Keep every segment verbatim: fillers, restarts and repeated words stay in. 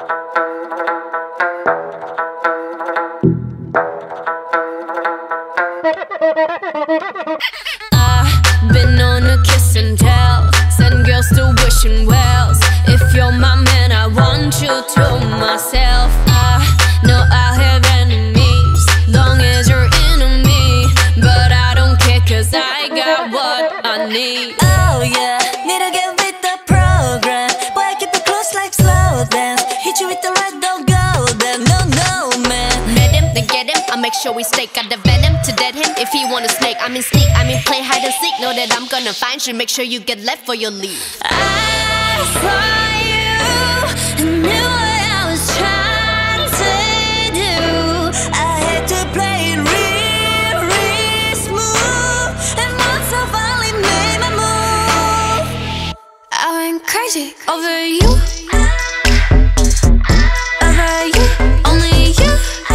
I've been on a kiss and tell, send girls still wishing wells. If you're my man, I want you to myself. I know I'll have enemies, long as you're into me. But I don't care, cause I got what I need. Oh yeah, need to get with the program. Boy, I keep it close like slow dance. Hit you with the right, don't go there. No, no, man. Met him, then get him, I'll make sure we stake out the venom to dead him. If he wanna snake, I mean sneak, I mean play hide and seek. Know that I'm gonna find you, make sure you get left for your leave. I saw you and knew what I was trying to do. I had to play it real, real smooth. And once I finally made my move, I went crazy over you, over you, only you.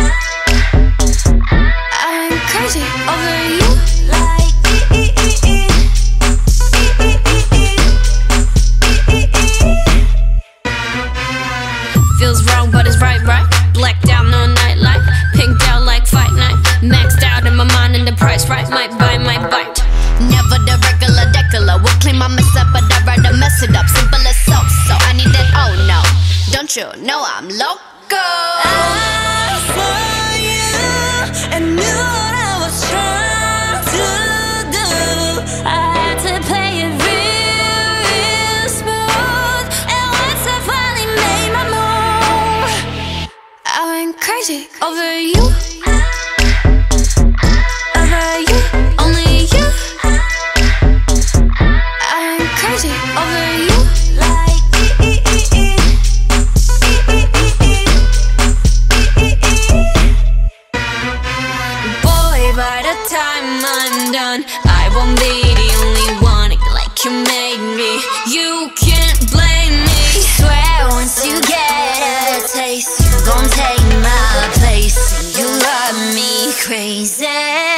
I went crazy over you, like e e e e. Feels wrong, but it's right, right. Blacked out, no nightlight. Pinked out like fight night. Maxed out in my mind and the price right. Might buy, might bite. Never the regular decular. Will claim I mess up, but I'd rather mess it up. Simple as so, so I need that, oh no. Don't you know I'm loco? I saw you and knew what I was trying to do. I had to play it real, real smooth. And once I finally made my move, I went crazy over you, over you, only you. I went crazy over you, like e e e e. Boy, by the time I'm done, I won't be the only one like you made me. You can't blame me. Swear once you get a taste, you gon' take my place. And you love me crazy.